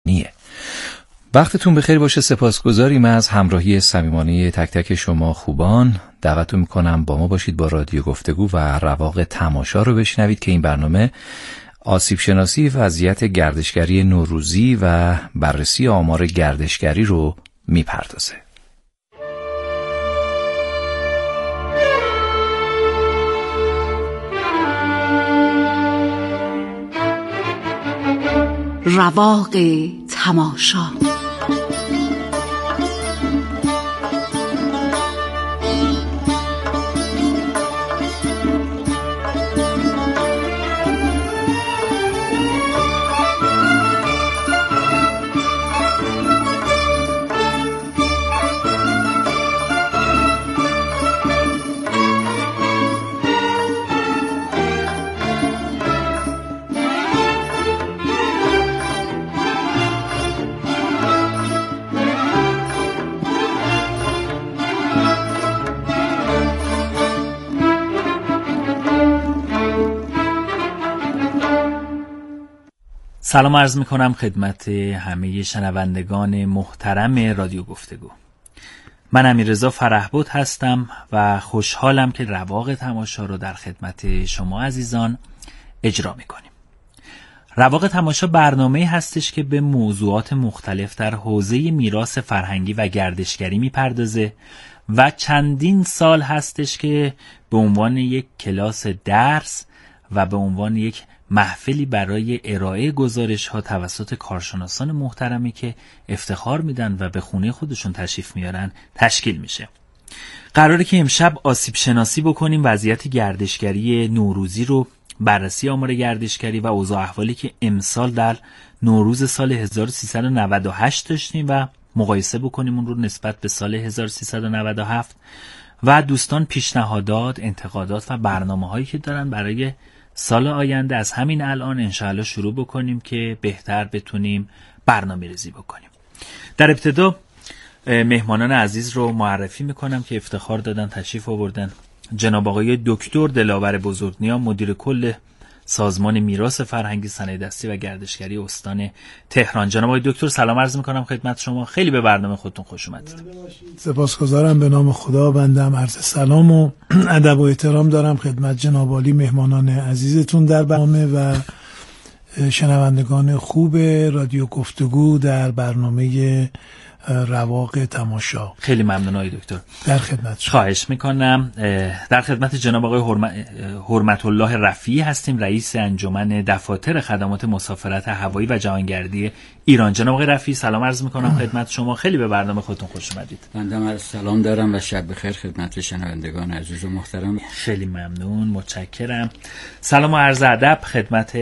ایرانیه. وقتتون بخیر باشه. سپاسگزاریم از همراهی صمیمانه تک تک شما خوبان. دعوتتون میکنم با ما باشید، با رادیو گفتگو و رواق تماشا رو بشنوید که این برنامه آسیب شناسی وضعیت گردشگری نوروزی و بررسی آمار گردشگری رو میپردازه. رواق تماشا. سلام عرض میکنم خدمت همه شنوندگان محترم رادیو گفتگو. من امیررضا فرحبود هستم و خوشحالم که رواق تماشا رو در خدمت شما عزیزان اجرا میکنیم. رواق تماشا برنامه‌ای هستش که به موضوعات مختلف در حوزه میراث فرهنگی و گردشگری میپردازه و چندین سال هستش که به عنوان یک کلاس درس و به عنوان یک محفلی برای ارائه گزارش ها توسط کارشناسان محترمی که افتخار میدن و به خونه خودشون تشریف میارن تشکیل میشه. قراره که امشب آسیب شناسی بکنیم وضعیت گردشگری نوروزی رو، بررسی آمار گردشگری و اوضاع احوالی که امسال در نوروز سال 1398 داشتیم و مقایسه بکنیم اون رو نسبت به سال 1397 و دوستان پیشنهادات، انتقادات و برنامه‌هایی که دارن برای سال آینده از همین الان انشاءالله شروع بکنیم که بهتر بتونیم برنامه ریزی بکنیم. در ابتدا مهمانان عزیز رو معرفی میکنم که افتخار دادن تشریف آوردن. جناب آقای دکتر دلاور بزرگنیا، مدیر کل سازمان میراث فرهنگی، صنایع‌دستی و گردشگری استان تهران. جناب آقای دکتر سلام عرض میکنم خدمت شما. خیلی به برنامه خودتون خوش اومدید. سپاسگزارم. به نام خدا بنده عرض سلام و ادب و احترام دارم خدمت جناب عالی مهمانان عزیزتون در برنامه و شنوندگان خوب رادیو گفتگو در برنامه رواق تماشا. خیلی ممنون آقای دکتر. در خدمت شما. خواهش میکنم. در خدمت جناب آقای حرمت الله رفیعی هستیم، رئیس انجمن دفاتر خدمات مسافرت هوایی و جهانگردی ایران. جناب آقای رفیعی سلام عرض میکنم خدمت شما. خیلی به برنامه خودتون خوش اومدید. بنده عرض سلام دارم و شب بخیر خدمت شنوندگان عزیز و محترم. خیلی ممنون، متشکرم. سلام و عرض ادب خدمت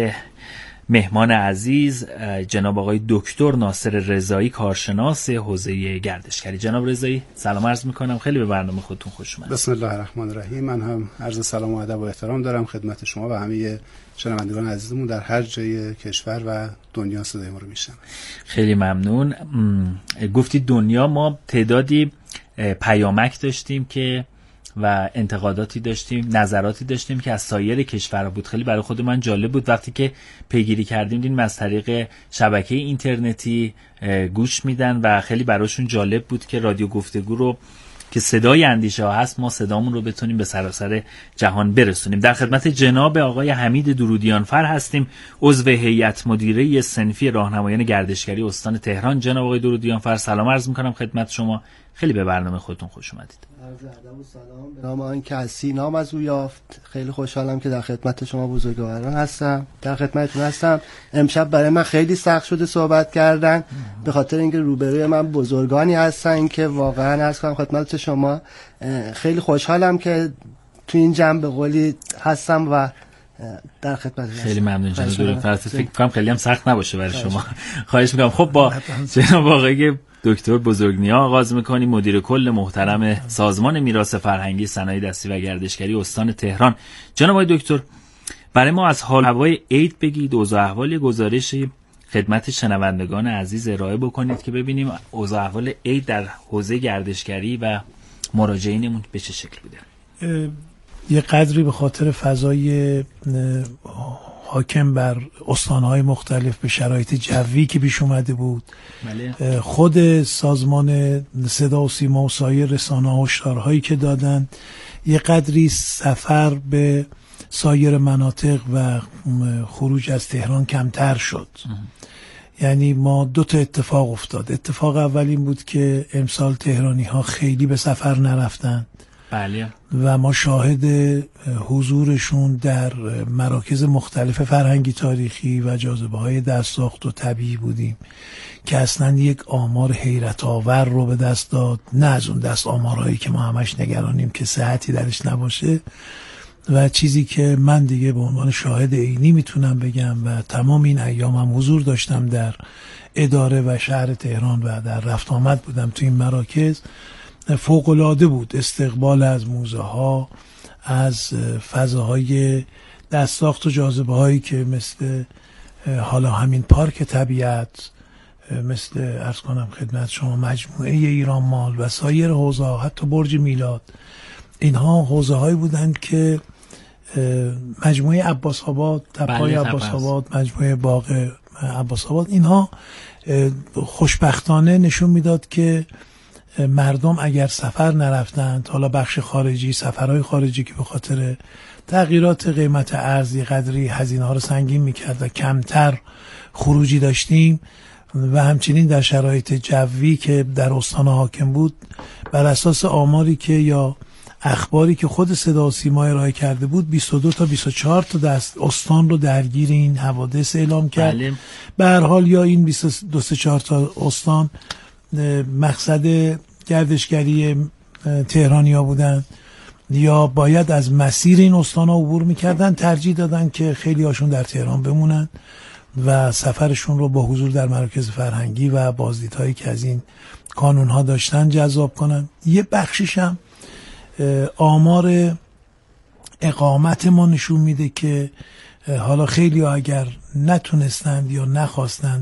مهمان عزیز جناب آقای دکتر ناصر رضایی، کارشناس حوزه گردشگری. جناب رضایی سلام عرض میکنم. خیلی به برنامه خودتون خوش اومدید. بسم الله الرحمن الرحیم. من هم عرض سلام و ادب و احترام دارم خدمت شما و همه شنوندگان عزیزمون در هر جای کشور و دنیا صدای ما رو میشنون. خیلی ممنون. گفتید دنیا، ما تعدادی پیامک داشتیم که و انتقاداتی داشتیم، نظراتی داشتیم که از سایر کشورها بود. خیلی برای خود من جالب بود وقتی که پیگیری کردیم دیدیم از طریق شبکه اینترنتی گوش میدن و خیلی براشون جالب بود که رادیو گفتگو رو که صدای اندیشه ها هست ما صدامون رو بتونیم به سراسر جهان برسونیم. در خدمت جناب آقای حمید درودیانفر هستیم، عضو هیئت مدیره صنفی راهنمایان گردشگری استان تهران. جناب آقای درودیانفر سلام عرض میکنم خدمت شما. خیلی به برنامه خودتون خوش اومدید. عرض ادب و سلام به نام آن که هستی نام از او یافت. خیلی خوشحالم که در خدمت شما بزرگواران هستم، در خدمتتون هستم. امشب برای من خیلی سخت شده صحبت کردن به خاطر اینکه روبروی من بزرگانی هستن که واقعا عرض کنم خدمت شما خیلی خوشحالم که تو این جمع به قولی هستم و در خدمت. خیلی ممنون جناب دکتر. فکر کنم خیلی هم سخت نباشه برای شما. خواهش میکنم. خب با جناب آقای دکتر بزرگنیا آغاز میکنیم، مدیر کل محترم سازمان میراث فرهنگی، صنایع‌دستی و گردشگری استان تهران. جناب آقای دکتر برای ما از حال هوای عید بگید، اوضاع احوال گزارشی خدمت شنوندگان عزیز ارائه بکنید که ببینیم اوضاع احوال عید در حوزه گردشگری و مراجعینمون به چه شکل بوده. یه قدری به خاطر فضای حاکم بر استانهای مختلف، به شرایط جوی که پیش اومده بود. بله. خود سازمان صدا و سیما و سایر رسانه‌ها هشدارهایی که دادن، یه قدری سفر به سایر مناطق و خروج از تهران کمتر شد. یعنی ما 2 تا اتفاق افتاد. اتفاق اول این بود که امسال تهرانی ها خیلی به سفر نرفتن. بله. و ما شاهد حضورشون در مراکز مختلف فرهنگی تاریخی و جاذبه های دستساخت و طبیعی بودیم که اصلا یک آمار حیرت آور رو به دست داد. نه از اون دست آمارهایی که ما همش نگرانیم که صحتی درش نباشه، و چیزی که من دیگه به عنوان شاهد عینی میتونم بگم و تمام این ایامم حضور داشتم در اداره و شهر تهران و در رفت آمد بودم تو این مراکز، فوق‌العاده بود. استقبال از موزه ها، از فضاهای دستساخت و جاذبه هایی که مثل حالا همین پارک طبیعت، مثل عرض کنم خدمت شما مجموعه ایران مال و سایر حوزه ها، حتی برج میلاد، اینها حوزه هایی بودند که مجموعه عباس آباد، تپه‌های عباس آباد، مجموعه باغ عباس آباد، اینها خوشبختانه نشون میداد که مردم اگر سفر نرفتند، حالا بخش خارجی، سفرهای خارجی که به خاطر تغییرات قیمت ارز قدری هزینه ها رو سنگین میکرد و کمتر خروجی داشتیم، و همچنین در شرایط جوی که در استان حاکم بود، بر اساس آماری که یا اخباری که خود صدا و سیما ارائه کرده بود، 22 تا 24 تا دست استان رو درگیر این حوادث اعلام کرد. بله. به هر حال یا این 22 تا استان مقصد گردشگری تهرانیا بودن یا باید از مسیر این استان ها عبور میکردن، ترجیح دادن که خیلی هاشون در تهران بمونن و سفرشون رو با حضور در مراکز فرهنگی و بازدیدهایی که از این کانون ها داشتن جذاب کنن. یه بخشش هم آمار اقامت ما نشون میده که حالا خیلی ها اگر نتونستند یا نخواستند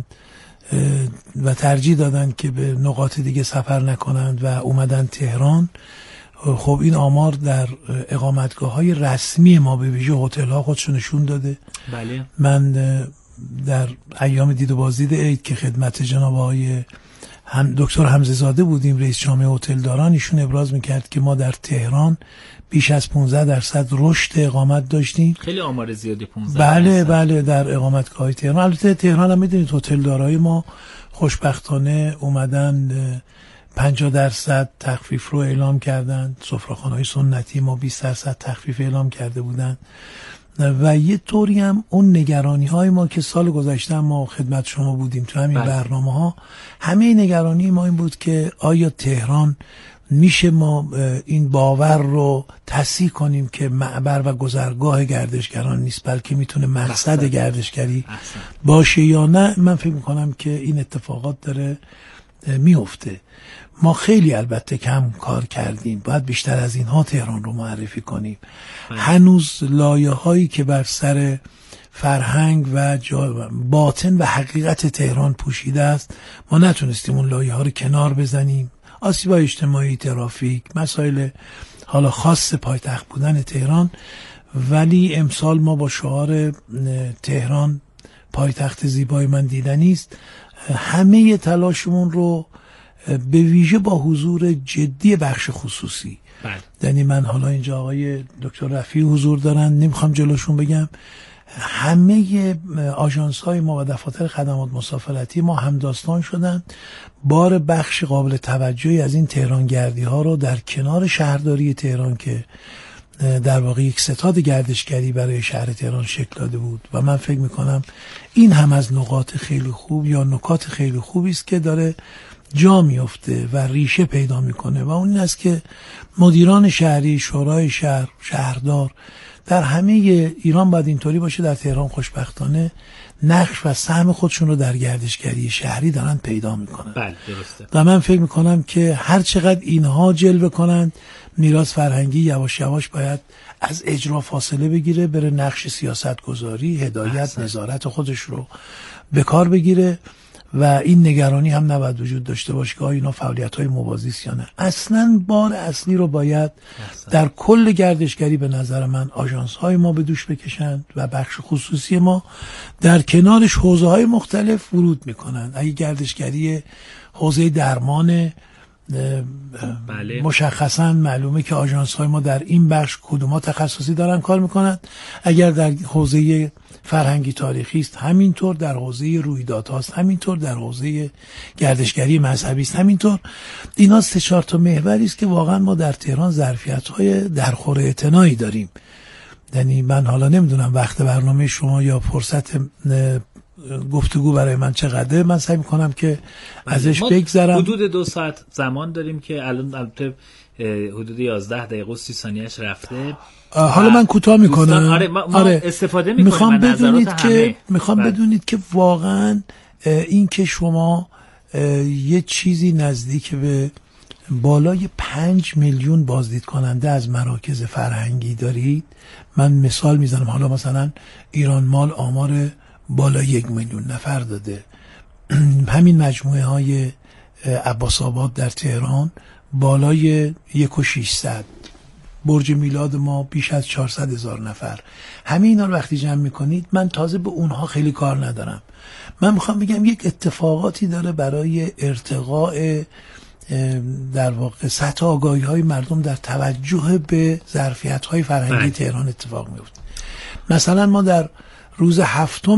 و ترجیح دادن که به نقاط دیگه سفر نکنند و اومدن تهران، خب این آمار در اقامتگاه‌های رسمی ما به ویژه هتل‌ها خودشو نشون داده. بله. من در ایام دید و بازدید عید که خدمت جناب آقای دکتر حمزه زاده بودیم، رئیس جامعه هتلداران، ایشون ابراز میکرد که ما در تهران بیش از 15% رشد اقامت داشتیم. خیلی آمار زیادی 15%. بله در اقامتگاه تهران. البته تهران هم میدونید هتلدارای ما خوشبختانه اومدن 50% تخفیف رو اعلام کردن. سفره‌خانه‌های سنتی ما 20% تخفیف اعلام کرده بودن و یه طوری هم اون نگرانی های ما که سال گذشته ما خدمت شما بودیم تو همین برنامه ها، همه نگرانی ما این بود که آیا تهران میشه ما این باور رو تصحیح کنیم که معبر و گذرگاه گردشگران نیست بلکه میتونه مقصد گردشگری باشه یا نه. من فکر میکنم که این اتفاقات داره میفته. ما خیلی البته کم کار کردیم، باید بیشتر از اینها تهران رو معرفی کنیم. هنوز لایه هایی که بر سر فرهنگ و باطن و حقیقت تهران پوشیده است، ما نتونستیم اون لایه ها رو کنار بزنیم. آسیب‌های اجتماعی، ترافیک، مسائل حالا خاص پایتخت بودن تهران، ولی امسال ما با شعار تهران پایتخت زیبای من دیدنی است، همه تلاشمون رو به ویژه با حضور جدی بخش خصوصی، یعنی من حالا اینجا آقای دکتر رفیع حضور دارن، نمیخوام جلوشون بگم، همه آژانس های ما و دفاتر خدمات مسافرتی ما همداستان شدن بار بخش قابل توجهی از این تهران گردی ها رو در کنار شهرداری تهران که در واقع یک ستاد گردشگری برای شهر تهران شکل داده بود و من فکر میکنم این هم از نقاط خیلی خوب یا نکات خیلی خوبی است که داره جا میفته و ریشه پیدا میکنه و اون این است که مدیران شهری، شورای شهر، شهردار در همه ایران باید اینطوری باشه. در تهران خوشبختانه نقش و سهم خودشون رو در گردشگری شهری دارن پیدا میکنن. بله درسته. و من فکر میکنم که هر چقدر اینها جلوه کنند، میراث فرهنگی یواش یواش باید از اجرا فاصله بگیره، بره نقش سیاست گذاری، هدایت، نظارت خودش رو به کار بگیره و این نگرانی هم نباید وجود داشته باشه که اینا فعالیت‌های موازی است یا نه. اصلاً بار اصلی رو باید در کل گردشگری به نظر من آژانس‌های ما به دوش بکشند و بخش خصوصی ما در کنارش حوزه‌های مختلف ورود می‌کنند. اگه گردشگری حوزه درمان بله. مشخصاً معلومه که آژانس‌های ما در این بخش کدوما تخصصی دارن کار میکنن. اگر در حوزه فرهنگی تاریخی است همینطور، در حوزه رویدادهاست همینطور، در حوزه گردشگری مذهبی است همینطور. اینا 3-4 تا محوری است که واقعا ما در تهران ظرفیت‌های درخور اعتنایی داریم. یعنی من حالا نمیدونم وقت برنامه شما یا فرصت گفتگو برای من چقدره، من سعی میکنم که ازش بگذرم. حدود 2 ساعت زمان داریم که الان البته حدود 11 دقیقه و 30 ثانیه‌اش رفته. حالا من کوتاه میکنم. آره استفاده میکنم. میخوام بدونید که واقعا این که شما یه چیزی نزدیک به بالای 5 میلیون بازدید کننده از مراکز فرهنگی دارید. من مثال میزنم، حالا مثلا ایران مال آمار بالای 1 میلیون نفر داده. همین مجموعه های عباس آباد در تهران بالای 1,600. برج میلاد ما بیش از 400,000 نفر. همه اینا رو وقتی جمع میکنید، من تازه به اونها خیلی کار ندارم. من میخوام بگم یک اتفاقاتی داره برای ارتقاء در واقع سطح آگاهی های مردم در توجه به ظرفیت های فرهنگی تهران اتفاق میفته. مثلا ما در روز 7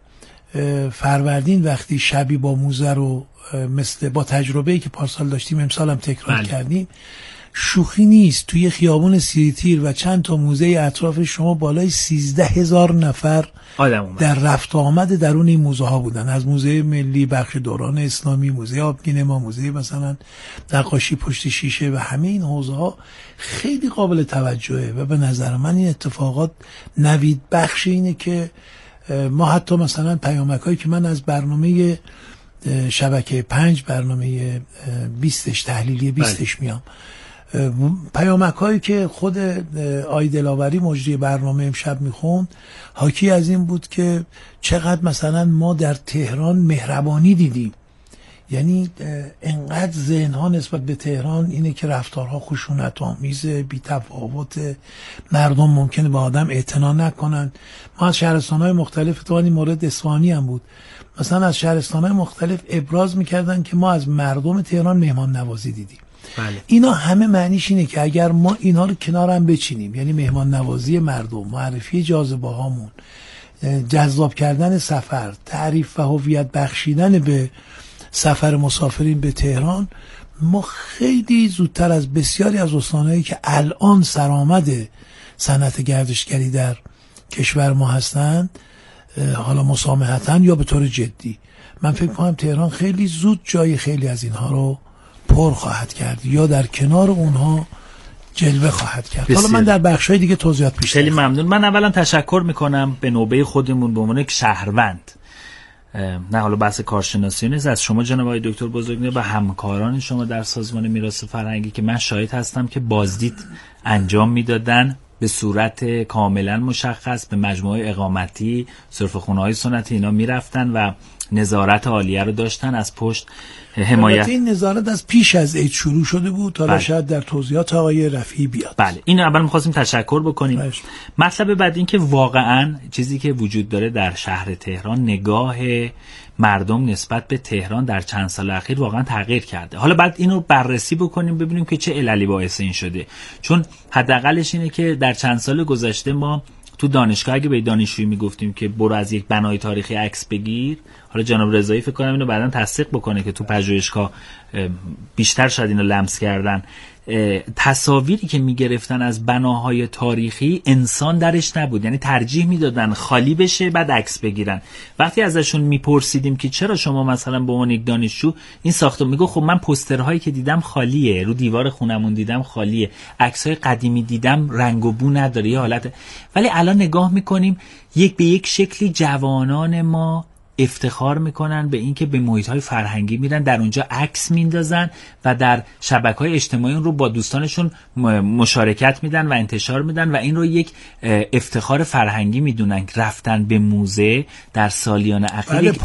فروردین وقتی شبی با موزه رو مثل با تجربه‌ای که پارسال داشتیم امسال هم تکرار کردیم، شوخی نیست، توی خیابون سیریتیر و چند تا موزه اطراف شما بالای 13,000 نفر در رفت آمد درون این موزه ها بودن. از موزه ملی، بخش دوران اسلامی، موزه آبگینه ما، موزه مثلا نقاشی پشت شیشه و همه این حوزه ها خیلی قابل توجهه و به نظر من این اتفاقات نوید بخش اینه که ما حتی مثلا پیامک‌هایی که من از برنامه شبکه 5 برنامه 20 تحلیلی 20 میام، پیامک‌هایی که خود آی دلاوری مجری برنامه امشب میخوند حاکی از این بود که چقدر مثلا ما در تهران مهربانی دیدیم. یعنی انقدر ذهن‌ها نسبت به تهران اینه که رفتارها خشونت‌آمیز، بی‌تفاوت، مردم ممکنه به آدم اعتنا نکنن. ما از شهرستان‌های مختلف، تو این مورد اصفهانی هم بود، مثلا از شهرستان‌های مختلف ابراز می‌کردن که ما از مردم تهران مهمان نوازی دیدیم. بله. اینا همه معنیش اینه که اگر ما اینا رو کنار هم بچینیم، یعنی مهمان نوازی مردم، معرفی جاذبه هامون، جذاب کردن سفر، تعریف و هویت بخشیدن به سفر مسافرین به تهران، ما خیلی زودتر از بسیاری از استانهایی که الان سرآمد صنعت گردشگری در کشور ما هستند، حالا مسامحتاً یا به طور جدی، من فکر کنم تهران خیلی زود جای خیلی از اینها رو پر خواهد کرد یا در کنار اونها جلوه خواهد کرد. حالا من در بخشای دیگه توضیحات بیشتر. خیلی ممنون. من اولا تشکر میکنم به نوبه خودمون به عنوان یک شهروند، نه حالا بحث کارشناسی نیست، از شما جناب آقای دکتر بزرگنیا و همکاران شما در سازمان میراث فرهنگی که من شاهد هستم که بازدید انجام میدادن به صورت کاملا مشخص به مجموعه اقامتی، صرفه‌خونه‌های سنتی اینا میرفتن و نظارت عالیه رو داشتن از پشت حمایت. این نظارت از پیش از عید شروع شده بود، حالا شاید در توضیحات آقای رفیعی بیاد. بله، اینو اول می‌خواستیم تشکر بکنیم. مطلب بعد این که واقعاً چیزی که وجود داره در شهر تهران، نگاه مردم نسبت به تهران در چند سال اخیر واقعا تغییر کرده. حالا بعد اینو بررسی بکنیم ببینیم که چه عللی باعث این شده. چون حداقلش اینه که در چند سال گذشته ما تو دانشگاه اگه به دانشجویی میگفتیم که برو از یک بنای تاریخی عکس بگیر، حالا جناب رضایی فکر کنم اینو بعداً تصدیق بکنه که تو پژوهشگاه بیشتر شاید اینو لمس کردن، تصاویری که میگرفتن از بناهای تاریخی انسان درش نبود، یعنی ترجیح میدادن خالی بشه بعد عکس بگیرن. وقتی ازشون میپرسیدیم که چرا شما مثلا به عنوان یک دانشجو این ساختمون، میگه خب من پوسترهایی که دیدم خالیه، رو دیوار خونمون دیدم خالیه، عکسای قدیمی دیدم رنگ و بو نداره یه حالت. ولی الان نگاه میکنیم یک به یک شکلی جوانان ما افتخار میکنن به اینکه به محیط‌های فرهنگی میرن، در اونجا عکس میندازن و در شبکه‌های اجتماعی اون رو با دوستانشون مشارکت میدن و انتشار میدن و این رو یک افتخار فرهنگی میدونن. رفتن به موزه در سالیان اخیر یک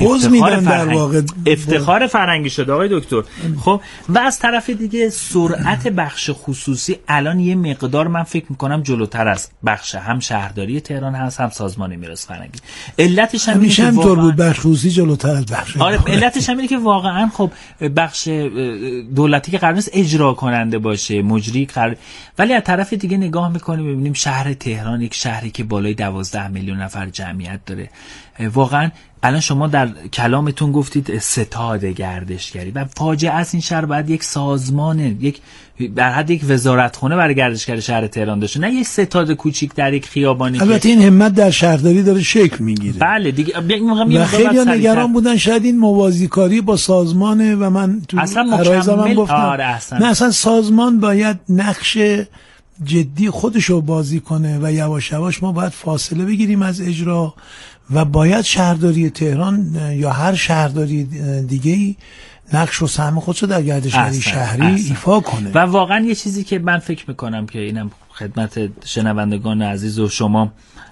افتخار فرهنگی شده آقای دکتر. خب و از طرف دیگه سرعت بخش خصوصی الان یه مقدار من فکر میکنم جلوتر از بخش هم شهرداری تهران هست هم سازمان میراث فرهنگی. علتش هم اینه که بود بخش خصوصی جلوتر از بخش. آره علتش هم اینه که واقعا خب بخش دولتی که قرار نیست اجرا کننده باشه، مجری قرار، ولی از طرف دیگه نگاه میکنیم ببینیم شهر تهران یک شهری که بالای 12 میلیون نفر جمعیت داره. واقعا الان شما در کلامتون گفتید ستاد گردشگری و فاجعه است. این شهر باید یک سازمان، یک در حد یک وزارتخونه برای گردشگری شهر تهران داشته، نه یک ستاد کوچیک در یک خیابانی. البته این همت در شهرداری داره شکل میگیره. بله دیگه و خیلی نگران بودن شاید این موازیکاری با سازمانه و من تو عرایزم گفتم نه اصلا سازمان باید نقش جدی خودشو بازی کنه و یواش یواش ما باید فاصله بگیریم از اجرا و باید شهرداری تهران یا هر شهرداری دیگه‌ای نقش و سهم خودشو در گردشگری شهری ایفا کنه. و واقعا یه چیزی که من فکر میکنم که اینم خدمت شنوندگان عزیز و شما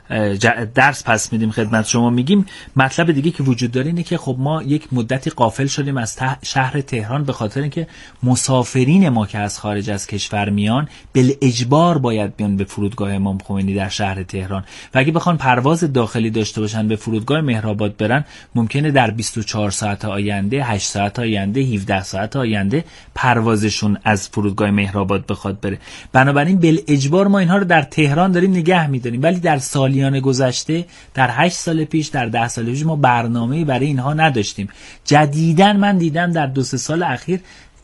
درس پس میدیم خدمت شما میگیم، مطلب دیگه که وجود داره اینه که خب ما یک مدتی غافل شدیم از شهر تهران به خاطر اینکه مسافرین ما که از خارج از کشور میان بالاجبار باید بیان به فرودگاه امام خمینی در شهر تهران و اگه بخوان پرواز داخلی داشته باشن به فرودگاه مهرآباد برن ممکنه در 24 ساعت آینده، 8 ساعت آینده، 17 ساعت آینده پروازشون از فرودگاه مهرآباد بخواد بره. بنابراین بالاجبار ما اینها رو در تهران داریم نگه می‌داریم، ولی در سالیان گذشته در 8 سال پیش در 10 سال پیش ما برنامه‌ای برای اینها نداشتیم. جدیداً من دیدم در 2-3 سال اخیر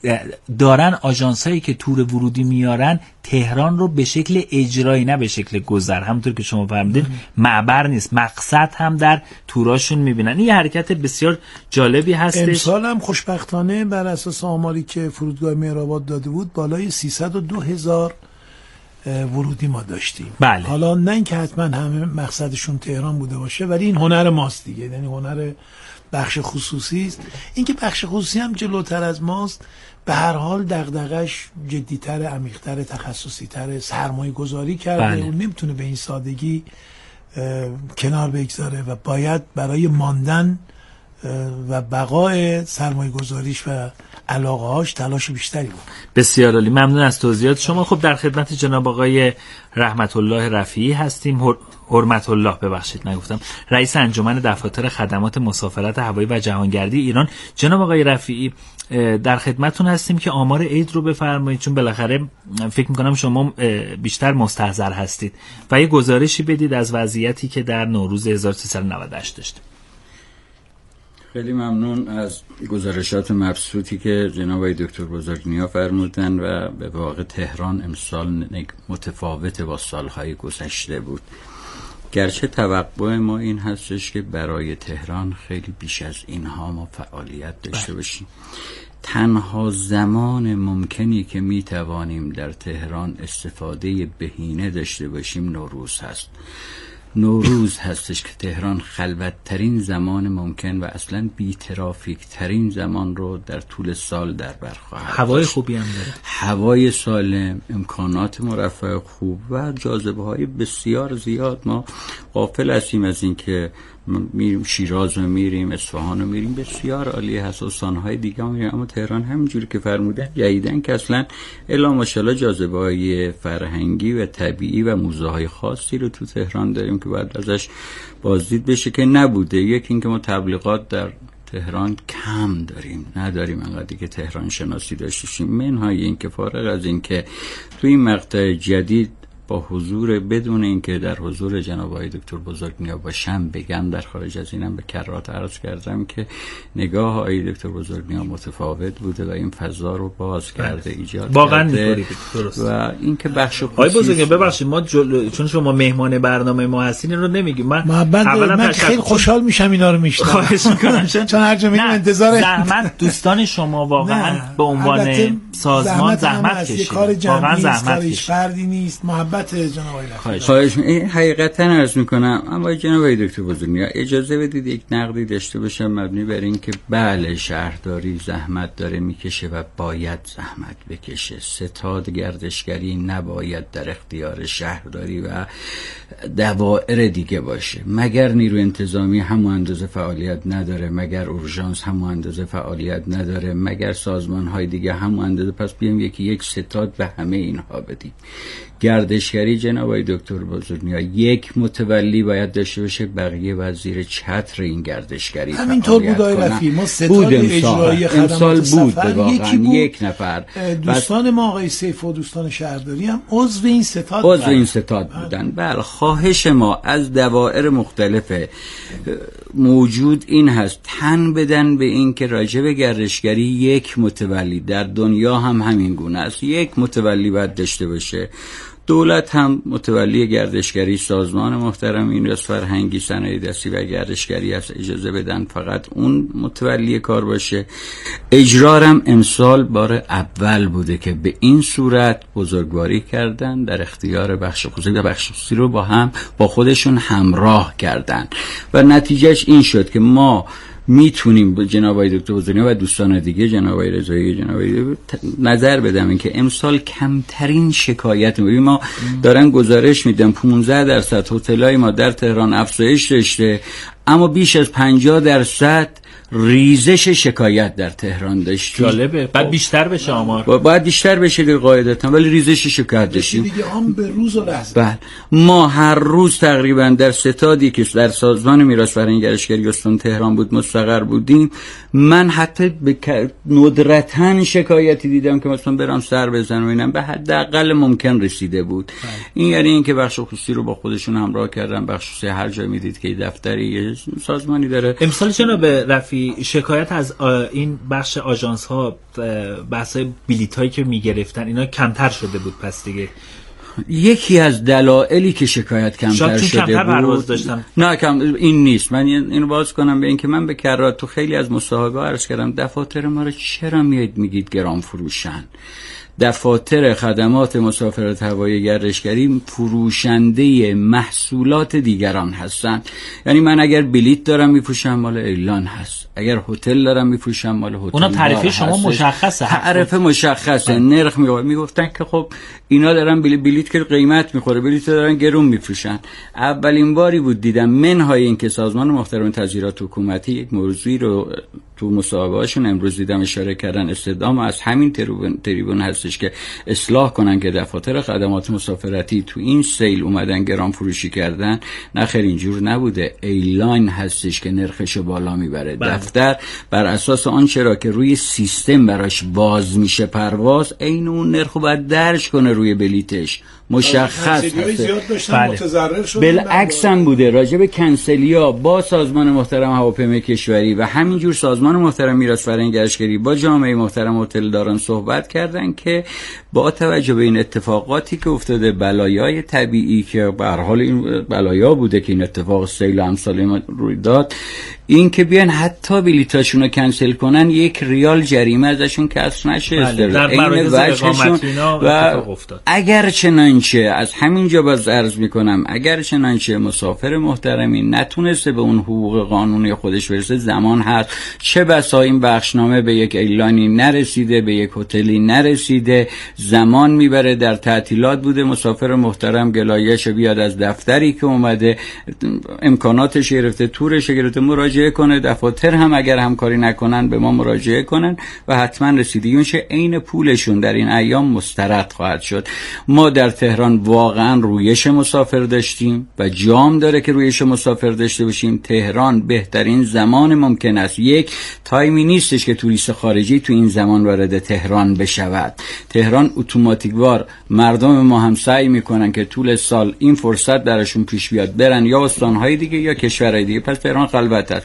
دارن آژانس‌هایی که تور ورودی میارن تهران رو به شکل اجرایی نه به شکل گذر، همونطور که شما فهمیدین معبر نیست، مقصد هم در توراشون میبینن. این حرکت بسیار جالبی هستش. امسال هم خوشبختانه بر اساس آماری که فرودگاه مهرآباد داده بود بالای 302,000 ورودی ما داشتیم. بله. حالا نه اینکه حتما همه مقصدشون تهران بوده باشه ولی این هنر ماست دیگه، یعنی هنر بخش خصوصی است. اینکه بخش خصوصی هم جلوتر از ماست به هر حال دغدغش جدی‌تر، عمیق‌تر، تخصصی‌تر، سرمایه‌گذاری کرده. بله. اون نمیتونه به این سادگی کنار بگذاره و باید برای ماندن و بقای سرمایه گذاریش و علاقه هاش تلاش بیشتری بود. بسیار عالی، ممنون از توضیحات شما. خب در خدمت جناب آقای رحمت الله رفیعی هستیم، حرمت الله ببخشید نگفتم، رئیس انجمن دفاتر خدمات مسافرت هوایی و جهانگردی ایران. جناب آقای رفیعی در خدمتتون هستیم که آمار عید رو بفرمایید، چون بالاخره فکر میکنم شما بیشتر مستحضر هستید و یه گزارشی بدید از وضعیتی که در نوروز 1398 داشتیم. خیلی ممنون از گزارشات مبسوطی که جناب آقای دکتر بزرگنیا فرمودن و به واقع تهران امسال متفاوت با سالهای گذشته بود. گرچه توقع ما این هستش که برای تهران خیلی بیش از اینها ما فعالیت داشته باشیم. تنها زمان ممکنی که می توانیم در تهران استفاده بهینه داشته باشیم نوروز هست. نوروز هستش که تهران خلوت‌ترین زمان ممکن و اصلا بی ترافیک ترین زمان رو در طول سال در بر خواهد داشت. هوای خوبی هم داره، هوای سالم، امکانات مرفه خوب و جاذبه‌های بسیار زیاد. ما غافل هستیم از این که میریم شیراز رو میریم، اصفهان رو میریم، بسیار عالی هست، استان‌های دیگه هم میریم، اما تهران همینجوری که فرمودن جدیدن که اصلا الا ماشاءالله جاذبه‌های فرهنگی و طبیعی و موزه‌های خاصی رو تو تهران داریم که باید ازش بازدید بشه که نبوده. یکی اینکه ما تبلیغات در تهران کم نداریم انقدری که تهران شناسی داشتیم، منهای این که فارغ از این که تو این مقطع جدید با حضور بدون اینکه در حضور جناب آقای دکتر بزرگنیا باشم بگم، در خارج از اینم به کرات عرض کردم که نگاه آقای دکتر بزرگنیا متفاوت بوده و این فضا رو باز کرده، ایجاد واقعا کرده. درست. و اینکه بخش آقای بزرگنیا ببخشید ما چون شما مهمان برنامه ما هستین رو نمیگیم. من خیلی خوشحال میشم اینا رو میشنم. خواهش میکنم چون هر جا میریم انتظار زحمت دوستان شما واقعا به عنوان سازمان زحمت کشیدن. کار جمعی نیست، کار فردی نیست. محبت خدمت جناب آقای خواهش حقیقتا عرض میکنم. اما جناب آقای دکتر بزرگنیا اجازه بدید یک نقدی داشته باشم مبنی بر این که بله شهرداری زحمت داره میکشه و باید زحمت بکشه. ستاد گردشگری نباید در اختیار شهرداری و دوائر دیگه باشه. مگر نیرو انتظامی همون اندازه فعالیت نداره، مگر اورژانس همون اندازه فعالیت نداره، مگر سازمان‌های دیگه همون اندازه، پس بیام یک ستاد به همه اینها بدیم. گردشگری جناب آقای دکتر بزرگنیا یک متولی باید داشته باشه، بقیه باید زیر چتر این گردشگری همینطور بود آقای رفیع. ما ستاد اجرایی خدمات سفر یکی بود، یک نفر. دوستان ما آقای سیف و دوستان شهرداری هم عضو این ستاد بودن. بله خواهش ما از دوائر مختلف موجود این هست تن بدن به این که راجع به گردشگری یک متولی، در دنیا هم همین گونه است، یک متولی باید داشته باشه. دولت هم متولی گردشگری، سازمان محترم ایراث فرهنگی صنایع دستی و گردشگری است، اجازه بدن فقط اون متولی کار باشه. اجرارم امسال بار اول بوده که به این صورت بزرگواری کردن، در اختیار بخش خصوصی و بخش خصوصی رو با خودشون همراه کردن و نتیجهش این شد که ما میتونیم جناب آقای دکتر بزرگنیا و دوستان دیگه جناب آقای رضایی جناب آقای نظر بدم این که امسال کمترین شکایت ما دارن گزارش میدن 15% هتل‌های ما در تهران افزایش داشته، اما بیش از 50% ریزش شکایت در تهران داشتیم. جالبه. بعد بیشتر بشه آمار. باید بیشتر بشه در قاعدتا، ولی ریزش شکایت داشتیم دیگه هم به روز و لحظه. بله ما هر روز تقریبا در ستادی که در سازمان میراث فرهنگی گردشگری استان تهران بود مستقر بودیم، من حتی به ندرتاً شکایتی دیدم که مثلا برام سر بزنم اینم به حداقل ممکن رسیده بود. این یعنی اینکه بخش خصوصی رو با خودشون همراه کردن. بخش خصوصی هر جا میدید که دفتری سازمانی داره. امسال جناب رفیع شکایت از این بخش آژانس ها، بحث بلیط هایی که میگرفتن اینا کمتر شده بود پس دیگه؟ یکی از دلایلی که شکایت کمتر شده کمتر بود پرواز داشتن. نه این نیست. من اینو باز کنم به این که من به کرات تو خیلی از مصاحبه عرض کردم دفاتر ما رو چرا میگید گران فروشن؟ دفاتر خدمات مسافرت هوایی گردشگری فروشنده محصولات دیگران هستند. یعنی من اگر بلیط دارم میفروشم مال ایلان هست، اگر هتل دارم میفروشم مال هتل. اونا تعریف شما مشخصه، تعریف مشخصه، نرخ میگفتن که خب اینا دارن بلیط که قیمت میخوره، بلیط دارن گرون میفروشن. اولین باری بود دیدم منهای این که سازمان محترم تظاهرات حکومتی یک موضوعی رو تو مصاحبه‌هاشون امروز دیدم اشاره کردن، استدام از همین تریبون هستش که اصلاح کنن که دفاتر خدمات مسافرتی تو این سیل اومدن گران فروشی کردن. نه خیر اینجور نبوده، ایلاین هستش که نرخشو بالا میبره. دفتر بر اساس آن چرا که روی سیستم براش باز میشه پرواز، عین اون نرخو باید درج کنه روی بلیتش، مشخص هست. بالعکس هم بوده راجع به کنسلیا با سازمان محترم هواپیمای کشوری و همینجور سازمان محترم میراث فرهنگی گردشگری با جامعه محترم هتلداران صحبت کردن که با توجه به این اتفاقاتی که افتاده، بلایای طبیعی که به هر حال این بلایا بوده که این اتفاق سیل امسال ما روی داد، این که بیان حتی بلیتاشون رو کنسل کنن 1 ریال جریمه ازشون کسر نشه. در مراکز اقامت و اگر چنانچه از همینجا باز عرض میکنم، اگر چنانچه مسافر محترمی نتونسته به اون حقوق قانونی خودش برسه، زمان هست. چه بسا این بخشنامه به یک ایلانی نرسیده، به یک هتلی نرسیده، زمان میبره، در تعطیلات بوده، مسافر محترم گلایش بیاد از دفتری که اومده امکاناتش گرفته، تورش گرفته، مراجعه کنه. دفاتر هم اگر همکاری نکنن به ما مراجعه کنن و حتما رسیدگی میشه، عین پولشون در این ایام مسترد خواهد شد. ما در تهران واقعا رویش مسافر داشتیم و جام داره که رویش مسافر داشته باشیم. تهران بهترین زمان ممکن است. یک تایمی نیستش که توریست خارجی تو این زمان وارد تهران بشود. تهران اتوماتیکوار مردم ما هم سعی میکنن که طول سال این فرصت درشون پیش بیاد برن یا استانهای دیگه یا کشورهای دیگه، پس تهران خلوت است.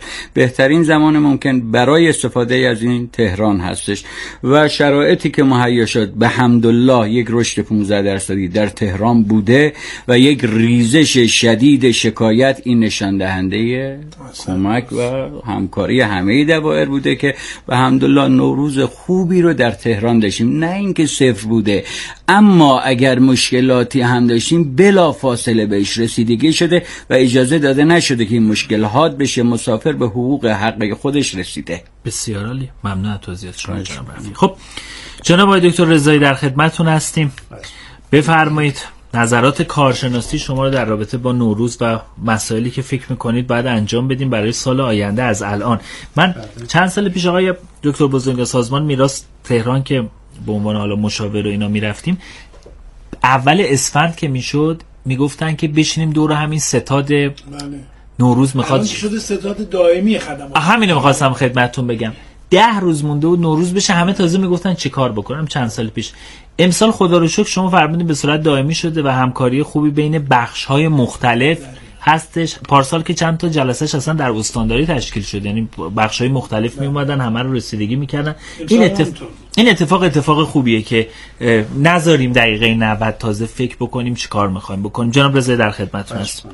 بهترین زمان ممکن برای استفاده از این تهران هستش و شرایطی که مهیا شد به حمدالله یک رشد 15% در تهران بوده و یک ریزش شدید شکایت. این نشان دهنده کمک و همکاری همه دوایر بوده که به حمدالله نوروز خوبی رو در تهران داشتیم، نه اینکه صفر بوده، اما اگر مشکلاتی هم داشتیم بلا فاصله بهش رسیدگی شده و اجازه داده نشده که این مشکلات بشه مسافر به حقوق حقی خودش رسیده. بسیار عالی، ممنون از توضیحات شما جناب رفیعی. خب جناب آقای دکتر رضایی در خدمتتون هستیم. بفرمایید نظرات کارشناسی شما رو در رابطه با نوروز و مسائلی که فکر میکنید باید انجام بدیم برای سال آینده از الان. من چند سال پیش آقای دکتر بزرگ سازمان میراث تهران که به عنوان حالا مشاور و اینا میرفتیم، اول اسفند که میشد میگفتن که بشینیم دور همین ستاد نوروز میخواد شده ستاد دائمی خدمات. همینو میخواستم خدمتتون بگم. 10 روز مونده و نوروز بشه، همه تازه میگفتن چه کار بکنم. چند سال پیش، امسال خدا رو شکر شما فرمودین به صورت دائمی شده و همکاری خوبی بین بخش‌های مختلف هستش. پارسال که چند تا جلسهش اصلا در استانداری تشکیل شد، یعنی بخش‌های مختلف می اومدن همه رو رسیدگی میکردن. این اتفاق خوبیه که نذاریم دقیقه 90 تازه فکر بکنیم چی کار می‌خوایم بکنیم. جناب رضایی در خدمتتون هستم.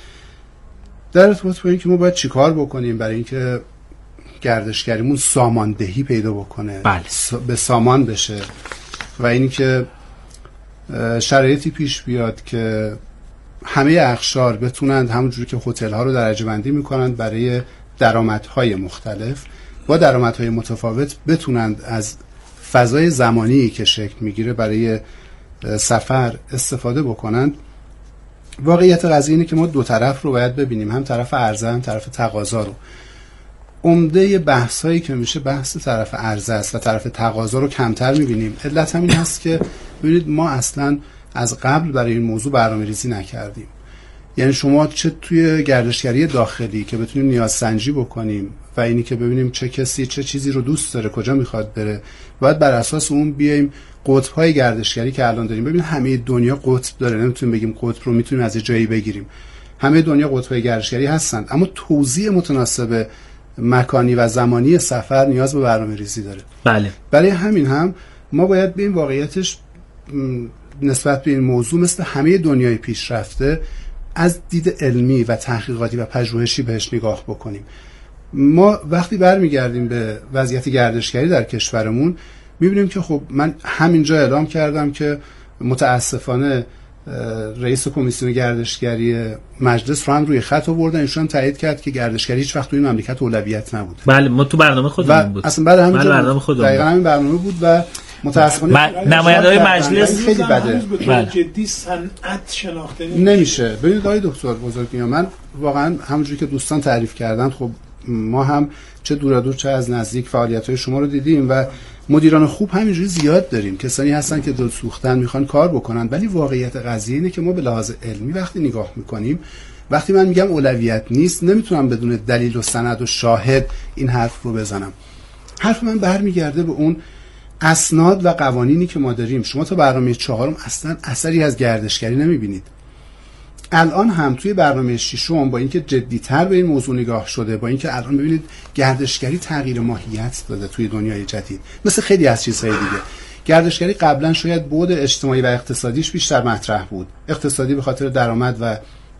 در ارتباط با اینکه ما باید چی کار بکنیم برای اینکه گردشگریمون ساماندهی پیدا بکنه، بله. به سامان بشه و اینی که شرایطی پیش بیاد که همه اقشار بتونند همونجوری که هتل ها رو درجه بندی میکنند برای درآمدهای مختلف با درآمدهای متفاوت بتونند از فضای زمانی که شکل میگیره برای سفر استفاده بکنند. واقعیت قضیه اینه که ما دو طرف رو باید ببینیم، هم طرف عرضه هم طرف تقاضا رو. عمده بحث هایی که میشه بحث طرف عرضه است و طرف تقاضا رو کمتر میبینیم. علت همین هست که ببینید ما اصلا از قبل برای این موضوع برنامه‌ریزی نکردیم. یعنی شما چه توی گردشگری داخلی که بتونیم نیازسنجی بکنیم و اینی که ببینیم چه کسی چه چیزی رو دوست داره، کجا میخواد بره، باید بر اساس اون بیایم قطب‌های گردشگری که الان داریم. ببین همه دنیا قطب داره، نمیتونیم بگیم قطب رو میتونیم از جایی بگیریم. همه دنیا قطب‌های گردشگری هستند، اما توزیع متناسب مکانی و زمانی سفر نیاز به برنامه‌ریزی داره. بله. برای همین هم ما باید به این واقعیتش نسبت به این موضوع مثل همه دنیای پیشرفته از دید علمی و تحقیقاتی و پژوهشی بهش نگاه بکنیم. ما وقتی برمیگردیم به وضعیت گردشگری در کشورمون میبینیم که خب من همینجا اعلام کردم که متاسفانه رئیس کمیسیون گردشگری مجلس رو هم روی خط آوردن، ایشون هم تایید کرد که گردشگری هیچ وقت توی این مملکت اولویت نبوده. بله، ما تو برنامه خودمون بود. اصلا بعد همین برنامه خودمون دقیقاً همین برنامه بود و متاسفانه نماینده‌های مجلس خیلی بده. به جدی صنعت شناخته نمیشه. ببینید آقای دکتر بزرگی، من واقعا همونجوری که دوستان تعریف کردن، خب ما هم چه دور چه از نزدیک فعالیت‌های شما رو دیدیم و مدیران خوب همینجوری زیاد داریم، کسانی هستن که دل سوختن میخوان کار بکنن. ولی واقعیت قضیه اینه که ما به لحاظ علمی وقتی نگاه میکنیم، وقتی من میگم اولویت نیست، نمیتونم بدون دلیل و سند و شاهد این حرف رو بزنم. حرف من برمیگرده به اون اسناد و قوانینی که ما داریم. شما تا برنامه 4 اصلا اثری از گردشگری نمیبینید. الان هم توی برنامه 6 با اینکه جدی‌تر به این موضوع نگاه شده، با اینکه الان ببینید گردشگری تغییر ماهیت داده توی دنیای جدید، مثل خیلی از چیزهای دیگه. گردشگری قبلا شاید بعد اجتماعی و اقتصادیش بیشتر مطرح بود. اقتصادی به خاطر درآمد و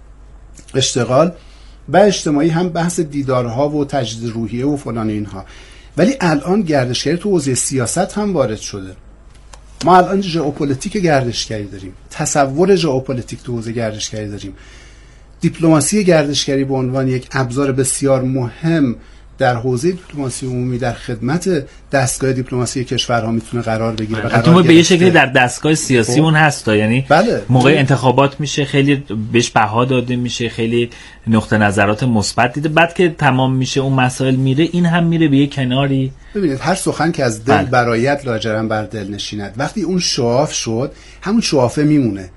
اشتغال، و اجتماعی هم بحث دیدارها و تجدید روحیه و فلان اینها. ولی الان گردشگری تو حوزه سیاست هم وارد شده. ما الان ژئوپلیتیک گردشگری داریم، تصور ژئوپلیتیک تو حوزه گردشگری داریم. دیپلماسی گردشگری به عنوان یک ابزار بسیار مهم در حوزه دیپلماسی عمومی در خدمت دستگاه دیپلماسی کشورها میتونه قرار بگیره. البته به یه شکلی در دستگاه سیاسیمون هست، یعنی بله. موقع انتخابات میشه خیلی بهش بها داده میشه، خیلی نقطه نظرات مثبت دیده، بعد که تمام میشه اون مسائل میره، این هم میره به یه کناری. ببینید هر سخن که از دل برآید لاجرم بر دل نشیند. وقتی اون شعاف شد، همون شعافه میمونه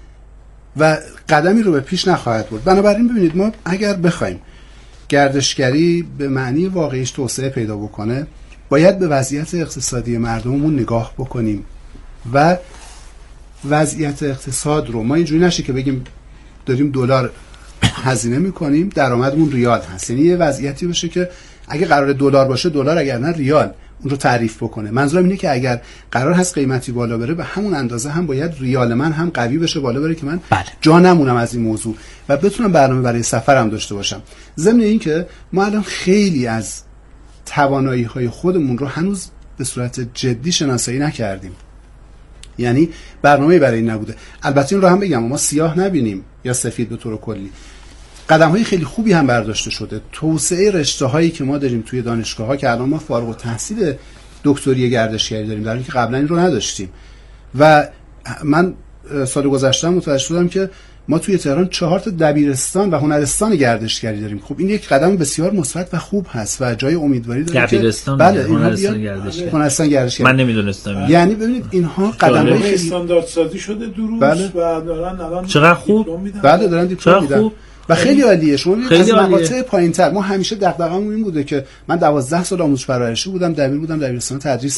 و قدمی رو به پیش نخواهد برد. بنابراین ببینید ما اگر بخوایم گردشگری به معنی واقعیش توسعه پیدا بکنه، باید به وضعیت اقتصادی مردممون نگاه بکنیم و وضعیت اقتصاد رو ما اینجوری نشه که بگیم داریم دلار هزینه میکنیم درآمدمون ریال هست. یعنی یه وضعیتی باشه که اگه قرار دلار باشه دلار، اگر نه ریال اون رو تعریف بکنه. منظورم اینه که اگر قرار هست قیمتی بالا بره به همون اندازه هم باید ریال من هم قوی بشه، بالا بره که من جا نمونم از این موضوع و بتونم برنامه برای سفرم داشته باشم. ضمن این که ما الان خیلی از توانایی‌های خودمون رو هنوز به صورت جدی شناسایی نکردیم. یعنی برنامه‌ای برای این نبوده. البته این رو هم بگم ما سیاه نبینیم یا سفید به طور کلی. قدم‌های خیلی خوبی هم برداشته شده. توسعه رشته‌هایی که ما داریم توی دانشگاه‌ها که الان ما فارغ التحصیل دکتری گردشگری داریم، در حالی که قبلا این رو نداشتیم. و من سال گذشته متوجه شدم که ما توی تهران 4 تا دبیرستان و هنرستان گردشگری داریم. خب این یک قدم بسیار مثبت و خوب هست و جای امیدواری داره که بله هنرستان گردشگری من نمیدونستم. یعنی ببینید اینها قدم‌های خیلی استاندارد سازی شده دروس و دارن الان چقدر خوب. بله دارن دیپلم میدن و خیلی عالیه. شما ببینید از مقاطع پایین‌تر ما همیشه دغدغه‌مون این بوده که من 12 سال آموزش پرورشی بودم، دبیر بودم، دبیرستان تدریس